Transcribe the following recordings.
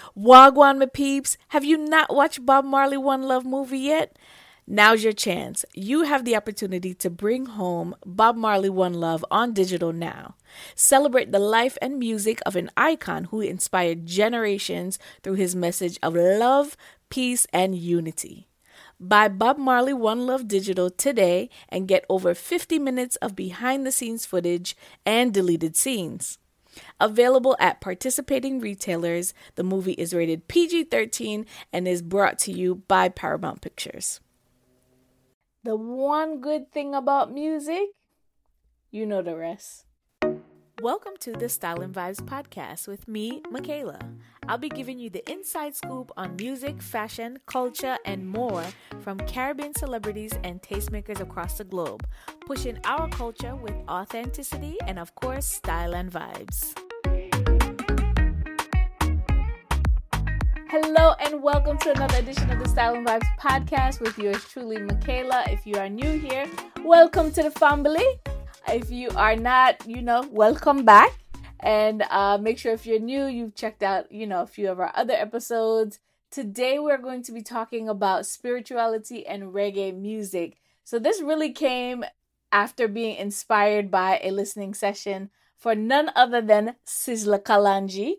Wagwan, my peeps, have you not watched Bob Marley One Love movie yet? Now's your chance. You have the opportunity to bring home Bob Marley One Love on digital now. Celebrate the life and music of an icon who inspired generations through his message of love, peace, and unity. Buy Bob Marley One Love Digital today and get over 50 minutes of behind the scenes footage and deleted scenes. Available at participating retailers, the movie is rated PG-13 and is brought to you by Paramount Pictures. The one good thing about music, you know the rest. Welcome to the Style and Vibes podcast with me, Michaela. I'll be giving you the inside scoop on music, fashion, culture, and more from Caribbean celebrities and tastemakers across the globe, pushing our culture with authenticity and, of course, style and vibes. Hello and welcome to another edition of the Style and Vibes podcast with yours truly, Michaela. If you are new here, welcome to the family. If you are not, welcome back. And make sure if you're new, you've checked out, a few of our other episodes. Today, we're going to be talking about spirituality and reggae music. So this really came after being inspired by a listening session for none other than Sizzla Kalonji.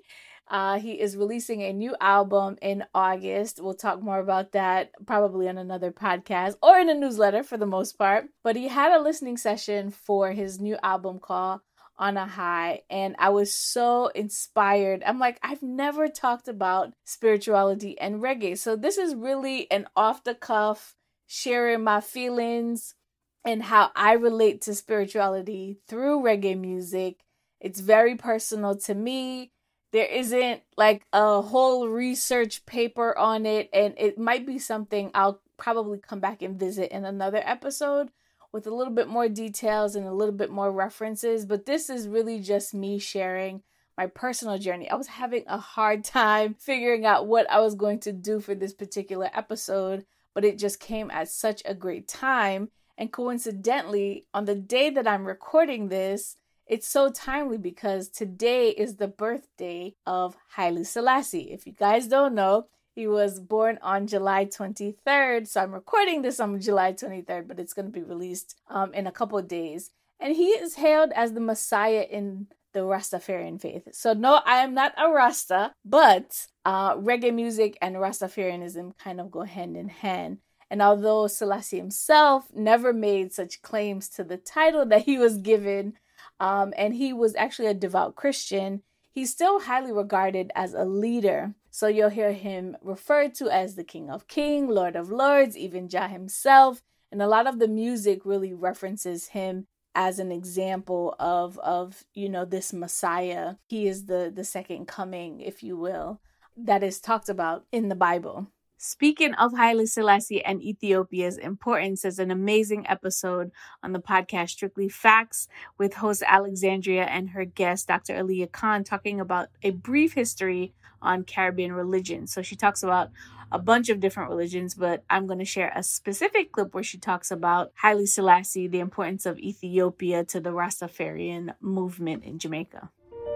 He is releasing a new album in August. We'll talk more about that probably on another podcast or in a newsletter for the most part. But he had a listening session for his new album called On a High. And I was so inspired. I'm like, I've never talked about spirituality and reggae. So this is really an off the cuff, sharing my feelings and how I relate to spirituality through reggae music. It's very personal to me. There isn't like a whole research paper on it, and it might be something I'll probably come back and visit in another episode with a little bit more details and a little bit more references. But this is really just me sharing my personal journey. I was having a hard time figuring out what I was going to do for this particular episode, but it just came at such a great time. And coincidentally, on the day that I'm recording this, it's so timely because today is the birthday of Haile Selassie. If you guys don't know, he was born on July 23rd. So I'm recording this on July 23rd, but it's going to be released in a couple of days. And he is hailed as the Messiah in the Rastafarian faith. So no, I am not a Rasta, but reggae music and Rastafarianism kind of go hand in hand. And although Selassie himself never made such claims to the title that he was given, and he was actually a devout Christian, he's still highly regarded as a leader. So you'll hear him referred to as the King of Kings, Lord of Lords, even Jah himself. And a lot of the music really references him as an example of this Messiah. He is the second coming, if you will, that is talked about in the Bible. Speaking of Haile Selassie and Ethiopia's importance, there's an amazing episode on the podcast Strictly Facts with host Alexandria and her guest, Dr. Aliyah Khan, talking about a brief history on Caribbean religion. So she talks about a bunch of different religions, but I'm going to share a specific clip where she talks about Haile Selassie, the importance of Ethiopia to the Rastafarian movement in Jamaica.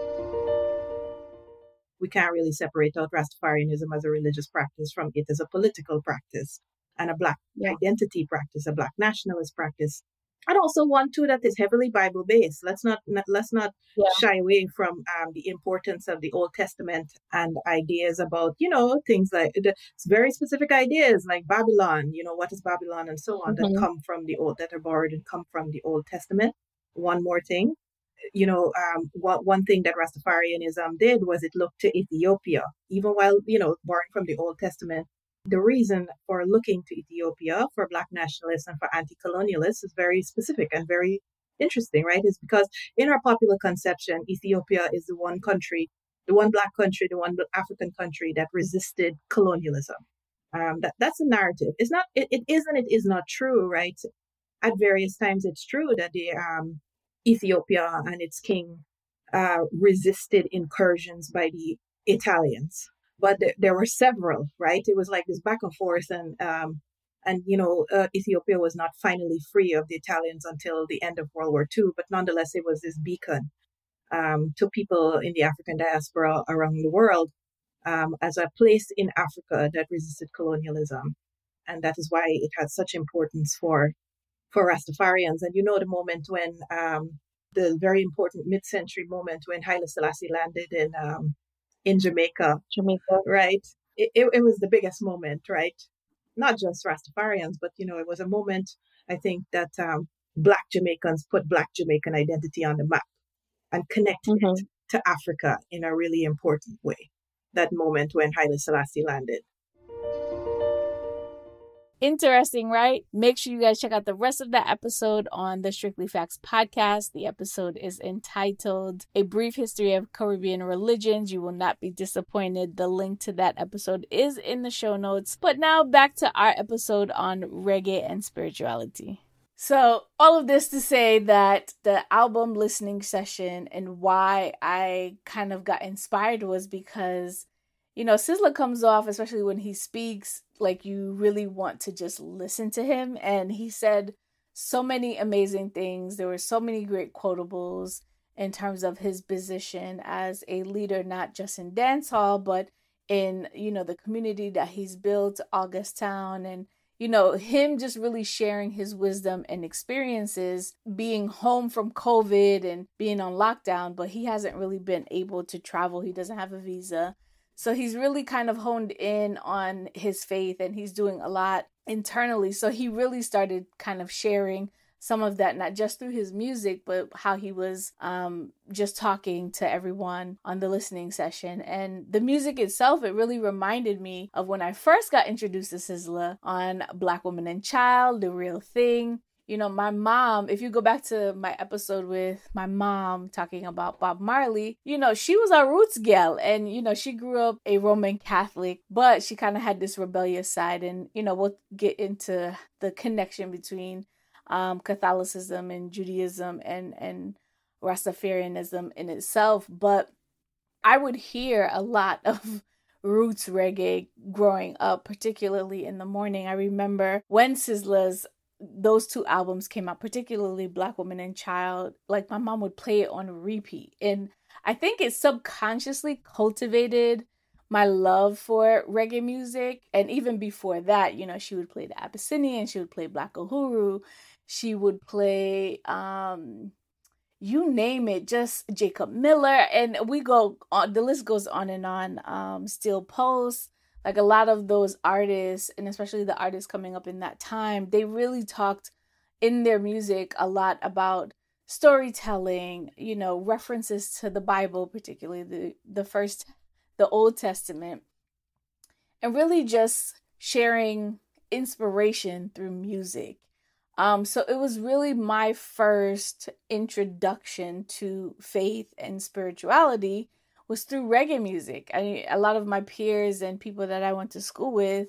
We can't really separate out Rastafarianism as a religious practice from it as a political practice and a Black identity practice, a Black nationalist practice. And also one, too, that is heavily Bible-based. Let's not shy away from the importance of the Old Testament and ideas about, things like very specific ideas like Babylon, what is Babylon and so on, that come from that are borrowed and come from the Old Testament. One more thing. One thing that Rastafarianism did was it looked to Ethiopia, even while, borrowing from the Old Testament. The reason for looking to Ethiopia for Black nationalists and for anti-colonialists is very specific and very interesting, right? It's because in our popular conception, Ethiopia is the one country, the one Black country, the one African country that resisted colonialism. That's a narrative. It's not, it is and it is not true, right? At various times, it's true that the Ethiopia and its king resisted incursions by the Italians, but there were several, right? It was like this back and forth, and Ethiopia was not finally free of the Italians until the end of World War II. But nonetheless, it was this beacon to people in the African diaspora around the world as a place in Africa that resisted colonialism. And that is why it has such importance for Rastafarians. And you know, the moment when the very important mid-century moment when Haile Selassie landed in Jamaica, right? It was the biggest moment, right? Not just Rastafarians, but you know, it was a moment, I think, that Black Jamaicans put Black Jamaican identity on the map and connected it to Africa in a really important way. That moment when Haile Selassie landed. Interesting, right? Make sure you guys check out the rest of that episode on the Strictly Facts podcast. The episode is entitled A Brief History of Caribbean Religions. You will not be disappointed. The link to that episode is in the show notes. But now back to our episode on reggae and spirituality. So all of this to say that the album listening session and why I kind of got inspired was because, you know, Sizzla comes off, especially when he speaks, like you really want to just listen to him. And he said so many amazing things. There were so many great quotables in terms of his position as a leader, not just in dancehall, but in, you know, the community that he's built, August Town, and, you know, him just really sharing his wisdom and experiences being home from COVID and being on lockdown, but he hasn't really been able to travel. He doesn't have a visa. So he's really kind of honed in on his faith and he's doing a lot internally. So he really started kind of sharing some of that, not just through his music, but how he was just talking to everyone on the listening session. And the music itself, it really reminded me of when I first got introduced to Sizzla on Black Woman and Child, The Real Thing. You know, my mom, if you go back to my episode with my mom talking about Bob Marley, you know, she was a roots gal and, you know, she grew up a Roman Catholic, but she kind of had this rebellious side. And, you know, we'll get into the connection between Catholicism and Judaism and Rastafarianism in itself. But I would hear a lot of roots reggae growing up, particularly in the morning. I remember when those two albums came out, particularly Black Woman and Child, like my mom would play it on repeat. And I think it subconsciously cultivated my love for reggae music. And even before that, you know, she would play the Abyssinian, she would play Black Uhuru, she would play, you name it, just Jacob Miller. And we go on, the list goes on and on. Still Post. Like a lot of those artists, and especially the artists coming up in that time, they really talked in their music a lot about storytelling, you know, references to the Bible, particularly the Old Testament, and really just sharing inspiration through music. So it was really my first introduction to faith and spirituality was through reggae music. A lot of my peers and people that I went to school with,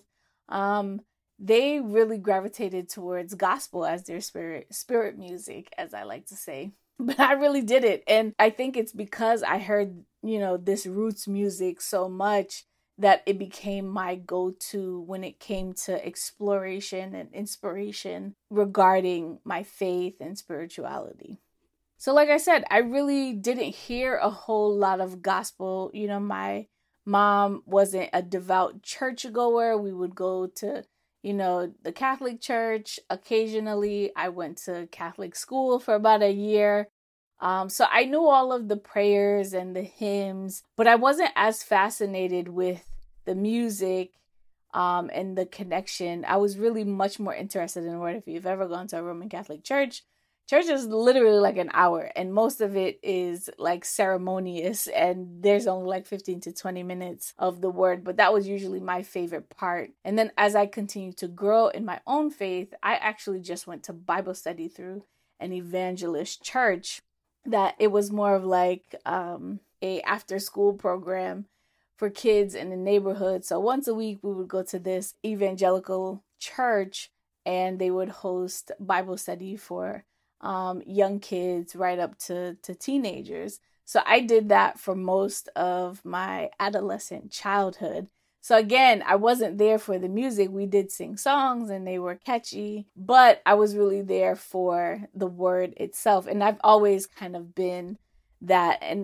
they really gravitated towards gospel as their spirit music, as I like to say. But I really did it. And I think it's because I heard, you know, this roots music so much that it became my go-to when it came to exploration and inspiration regarding my faith and spirituality. So like I said, I really didn't hear a whole lot of gospel. You know, my mom wasn't a devout churchgoer. We would go to, you know, the Catholic church occasionally. I went to Catholic school for about a year. So I knew all of the prayers and the hymns, but I wasn't as fascinated with the music and the connection. I was really much more interested in what if you've ever gone to a Roman Catholic church. Church is literally like an hour, and most of it is like ceremonious, and there's only like 15 to 20 minutes of the word, but that was usually my favorite part. And then as I continued to grow in my own faith, I actually just went to Bible study through an evangelist church that it was more of like a after school program for kids in the neighborhood. So once a week we would go to this evangelical church and they would host Bible study for young kids right up to teenagers. So I did that for most of my adolescent childhood. So again, I wasn't there for the music. We did sing songs and they were catchy, but I was really there for the word itself. And I've always kind of been that. And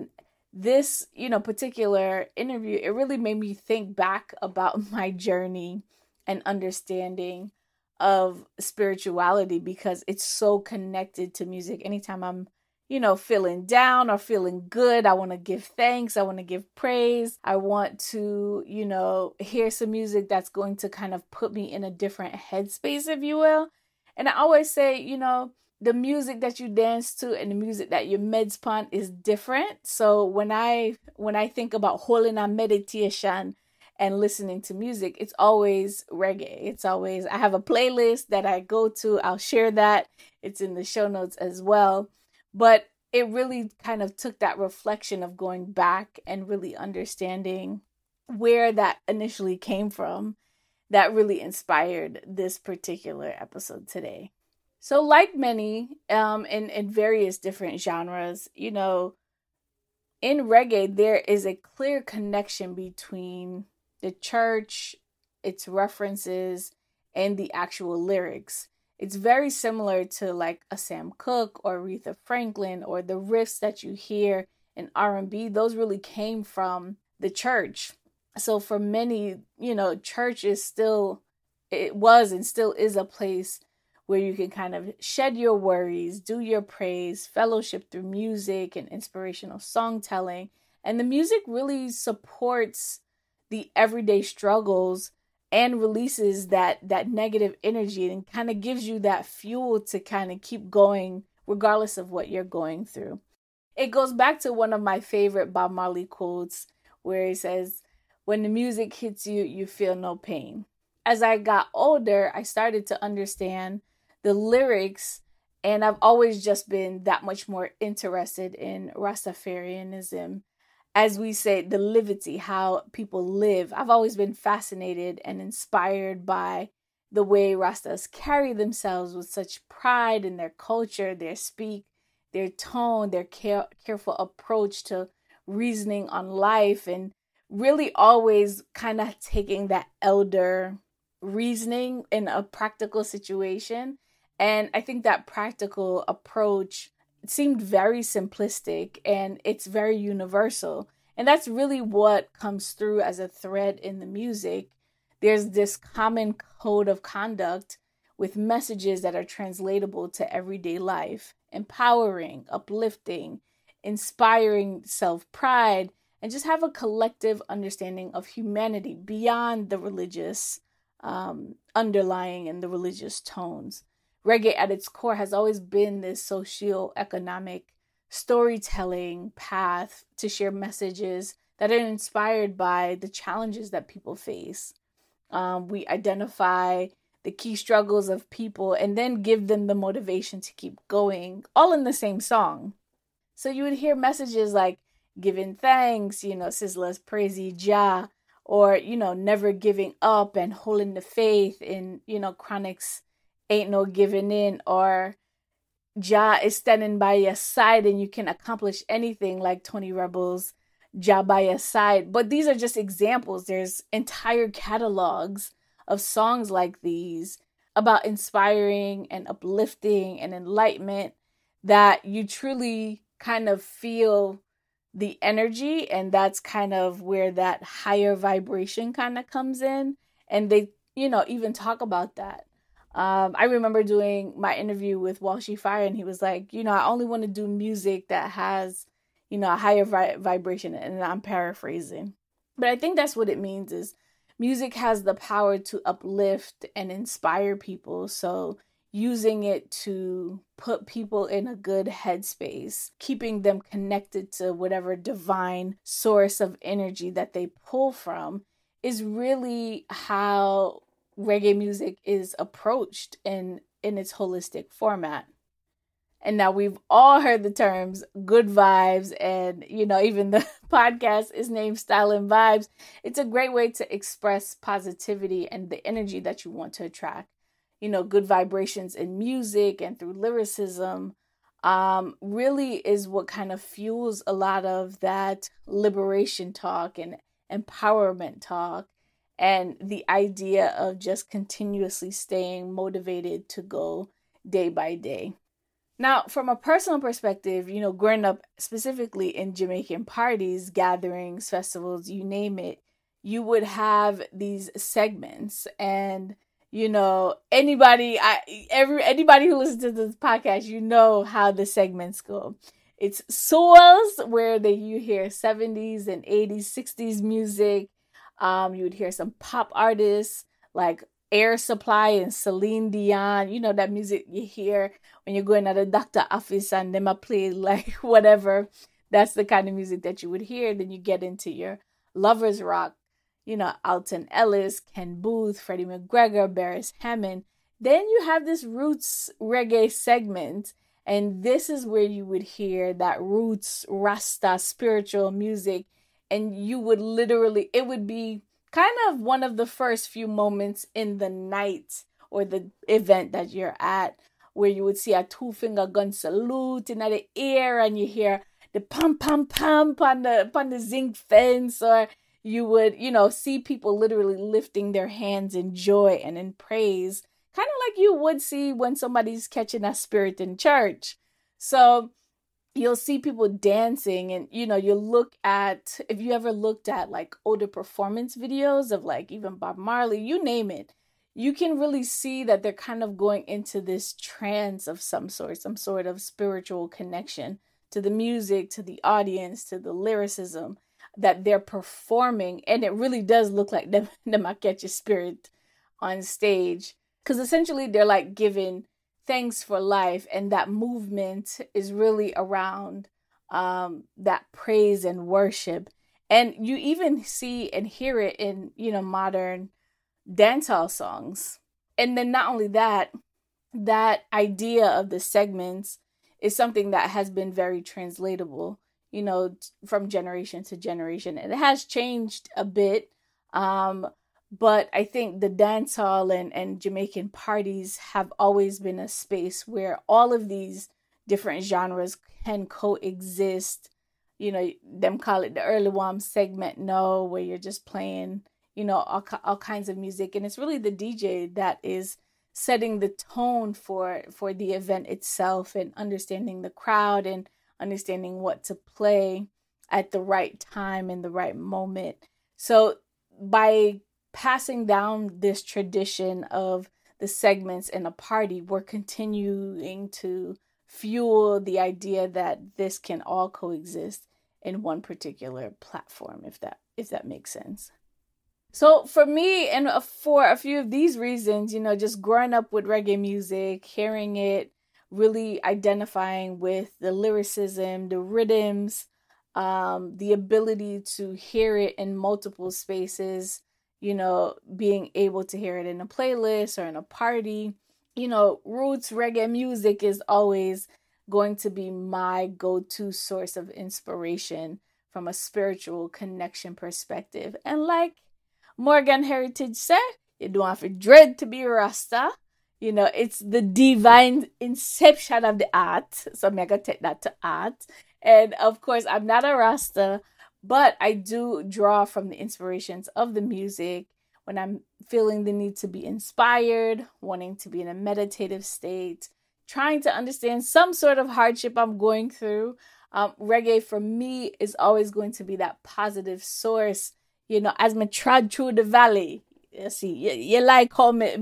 this, particular interview, it really made me think back about my journey and understanding of spirituality, because it's so connected to music. Anytime I'm, feeling down or feeling good, I want to give thanks. I want to give praise. I want to, hear some music that's going to kind of put me in a different headspace, if you will. And I always say, the music that you dance to and the music that you meds upon is different. So when I think about holding a meditation and listening to music, it's always reggae. It's always, I have a playlist that I go to. I'll share that. It's in the show notes as well. But it really kind of took that reflection of going back and really understanding where that initially came from that really inspired this particular episode today. So like many in various different genres, in reggae, there is a clear connection between the church, its references, and the actual lyrics. It's very similar to like a Sam Cooke or Aretha Franklin, or the riffs that you hear in R&B. Those really came from the church. So for many, church is still, it was and still is a place where you can kind of shed your worries, do your praise, fellowship through music and inspirational songtelling. And the music really supports the everyday struggles and releases that negative energy, and kind of gives you that fuel to kind of keep going regardless of what you're going through. It goes back to one of my favorite Bob Marley quotes where he says, "When the music hits you, you feel no pain." As I got older, I started to understand the lyrics, and I've always just been that much more interested in Rastafarianism. As we say, the livity, how people live. I've always been fascinated and inspired by the way Rastas carry themselves with such pride in their culture, their speak, their tone, their careful approach to reasoning on life, and really always kind of taking that elder reasoning in a practical situation. And I think that practical approach seemed very simplistic, and it's very universal. And that's really what comes through as a thread in the music. There's this common code of conduct with messages that are translatable to everyday life, empowering, uplifting, inspiring self-pride, and just have a collective understanding of humanity beyond the religious underlying and the religious tones. Reggae at its core has always been this socio-economic storytelling path to share messages that are inspired by the challenges that people face. We identify the key struggles of people and then give them the motivation to keep going, all in the same song. So you would hear messages like giving thanks, Sizzla's praisey Jah, or, never giving up and holding the faith in, Chronic's Ain't No Giving In, or Jah is standing by your side and you can accomplish anything, like Tony Rebel's Jah by Your Side. But these are just examples. There's entire catalogs of songs like these about inspiring and uplifting and enlightenment that you truly kind of feel the energy, and that's kind of where that higher vibration kind of comes in. And they, even talk about that. I remember doing my interview with Walshy Fire, and he was like, I only want to do music that has, a higher vibration. And I'm paraphrasing. But I think that's what it means, is music has the power to uplift and inspire people. So using it to put people in a good headspace, keeping them connected to whatever divine source of energy that they pull from, is really how reggae music is approached in its holistic format. And now we've all heard the terms good vibes, and even the podcast is named Style and Vibes. It's a great way to express positivity and the energy that you want to attract. Good vibrations in music and through lyricism really is what kind of fuels a lot of that liberation talk and empowerment talk, and the idea of just continuously staying motivated to go day by day. Now, from a personal perspective, growing up specifically in Jamaican parties, gatherings, festivals, you name it, you would have these segments. And, anybody who listens to this podcast, how the segments go. It's souls, where you hear 70s and 80s, 60s music. You would hear some pop artists like Air Supply and Celine Dion, that music you hear when you're going at a doctor office and them a play like whatever. That's the kind of music that you would hear. Then you get into your lovers rock, Alton Ellis, Ken Booth, Freddie McGregor, Beres Hammond. Then you have this roots reggae segment. And this is where you would hear that roots, Rasta, spiritual music. And you would it would be kind of one of the first few moments in the night or the event that you're at, where you would see a 2-finger gun salute in the air, and you hear the pump, pump, pump on the zinc fence, or you would, see people literally lifting their hands in joy and in praise, kind of like you would see when somebody's catching a spirit in church. So you'll see people dancing, and, if you ever looked at like older performance videos of like even Bob Marley, you name it, you can really see that they're kind of going into this trance of some sort of spiritual connection to the music, to the audience, to the lyricism that they're performing. And it really does look like them catch a spirit on stage, because essentially they're like giving thanks for life, and that movement is really around that praise and worship. And you even see and hear it in modern dancehall songs. And then not only that idea of the segments is something that has been very translatable, from generation to generation. And it has changed a bit, but I think the dancehall and Jamaican parties have always been a space where all of these different genres can coexist. Them call it the early warm segment, where you're just playing, all kinds of music. And it's really the DJ that is setting the tone for the event itself, and understanding the crowd and understanding what to play at the right time in the right moment. So by passing down this tradition of the segments in a party, we're continuing to fuel the idea that this can all coexist in one particular platform, if that makes sense. So for me, and for a few of these reasons, just growing up with reggae music, hearing it, really identifying with the lyricism, the rhythms, the ability to hear it in multiple spaces, being able to hear it in a playlist or in a party, roots reggae music is always going to be my go-to source of inspiration from a spiritual connection perspective. And like Morgan Heritage said, you don't have to dread to be Rasta. It's the divine inception of the art. So I'm going to take that to art. And of course, I'm not a Rasta, but I do draw from the inspirations of the music when I'm feeling the need to be inspired, wanting to be in a meditative state, trying to understand some sort of hardship I'm going through. Reggae for me is always going to be that positive source. As me trod through the valley, you see, you like how me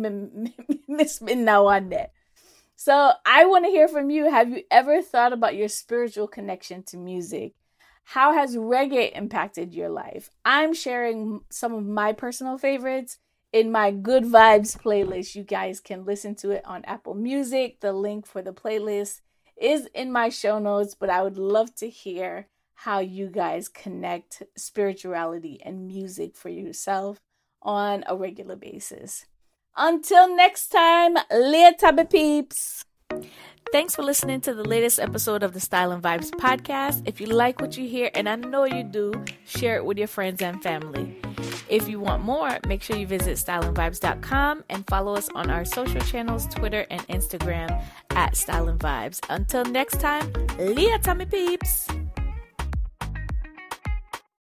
spin now one day. So I want to hear from you. Have you ever thought about your spiritual connection to music? How has reggae impacted your life? I'm sharing some of my personal favorites in my Good Vibes playlist. You guys can listen to it on Apple Music. The link for the playlist is in my show notes, but I would love to hear how you guys connect spirituality and music for yourself on a regular basis. Until next time, later, my peeps. Thanks for listening to the latest episode of the Style and Vibes podcast. If you like what you hear, and I know you do, share it with your friends and family. If you want more, make sure you visit styleandvibes.com and follow us on our social channels, Twitter and Instagram @Style and Vibes. Until next time, later, my peeps.